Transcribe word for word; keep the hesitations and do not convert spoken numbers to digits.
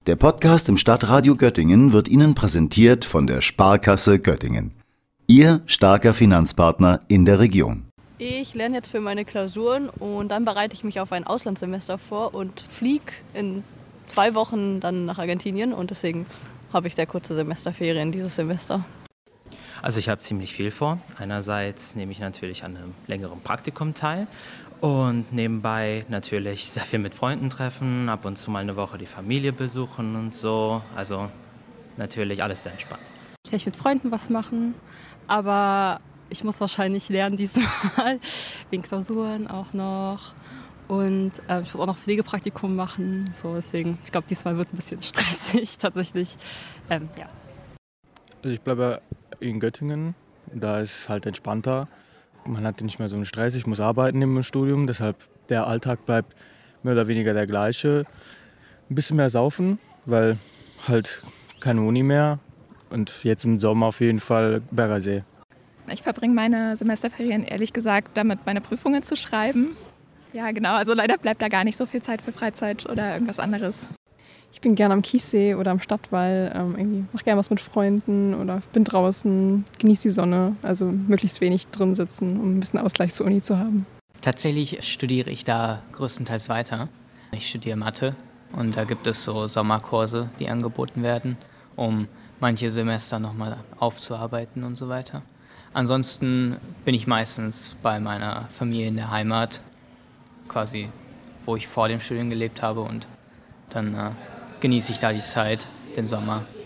Der Podcast im Stadtradio Göttingen wird Ihnen präsentiert von der Sparkasse Göttingen. Ihr starker Finanzpartner in der Region. Ich lerne jetzt für meine Klausuren und dann bereite ich mich auf ein Auslandssemester vor und fliege in zwei Wochen dann nach Argentinien und deswegen habe ich sehr kurze Semesterferien dieses Semester. Also ich habe ziemlich viel vor. Einerseits nehme ich natürlich an einem längeren Praktikum teil und nebenbei natürlich sehr viel mit Freunden treffen, ab und zu mal eine Woche die Familie besuchen und so. Also natürlich alles sehr entspannt. Vielleicht mit Freunden was machen, aber ich muss wahrscheinlich lernen diesmal, wegen Klausuren auch noch. Und äh, ich muss auch noch Pflegepraktikum machen. So, deswegen, ich glaube, diesmal wird ein bisschen stressig tatsächlich. Ähm, ja. Also ich bleibe in Göttingen, da ist es halt entspannter. Man hat nicht mehr so einen Stress, ich muss arbeiten neben dem Studium, deshalb der Alltag bleibt mehr oder weniger der gleiche. Ein bisschen mehr saufen, weil halt keine Uni mehr und jetzt im Sommer auf jeden Fall Bergersee. Ich verbringe meine Semesterferien ehrlich gesagt damit, meine Prüfungen zu schreiben. Ja genau, also leider bleibt da gar nicht so viel Zeit für Freizeit oder irgendwas anderes. Ich bin gerne am Kiessee oder am Stadtwall, ähm, irgendwie mache gerne was mit Freunden oder bin draußen, genieße die Sonne, also möglichst wenig drin sitzen, um ein bisschen Ausgleich zur Uni zu haben. Tatsächlich studiere ich da größtenteils weiter. Ich studiere Mathe und da gibt es so Sommerkurse, die angeboten werden, um manche Semester nochmal aufzuarbeiten und so weiter. Ansonsten bin ich meistens bei meiner Familie in der Heimat, quasi wo ich vor dem Studium gelebt habe und dann äh, genieße ich da die Zeit, den Sommer.